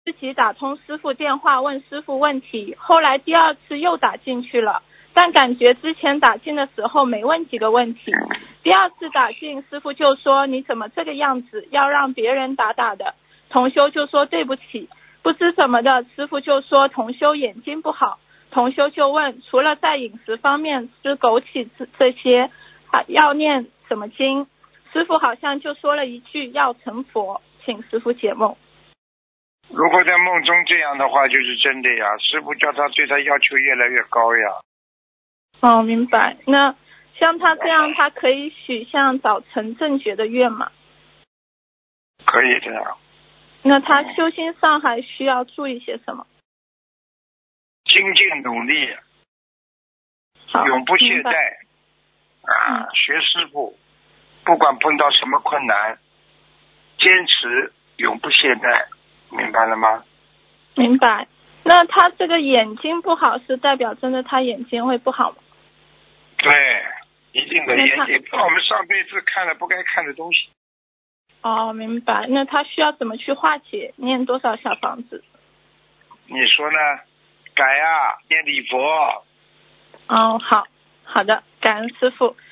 自己打通师傅电话问师傅问题，后来第二次又打进去了，但感觉之前打进的时候没问几个问题，第二次打进师傅就说你怎么这个样子，要让别人打的。同修就说对不起，不知怎么的，师傅就说同修眼睛不好，同修就问除了在饮食方面吃枸杞这些要念什么经，师傅好像就说了一句要成佛，请师傅解梦。 如果在梦中这样的话就是真的呀，师父叫他对他要求越来越高呀。 哦，明白。那像他这样，他可以许向早成正觉的愿吗？ 可以的呀。 那他修心上还需要注意些什么？ 精进努力， 好， 永不懈怠学师父，不管碰到什么困难，坚持永不懈怠，明白了吗？ 明白。那他这个眼睛不好是代表真的他眼睛会不好吗？ 对，一定的，眼睛我们上辈子看了不该看的东西。 哦，明白。那他需要怎么去化解？念多少小房子？ 你说呢？改念礼佛。 哦，好的，感恩师父。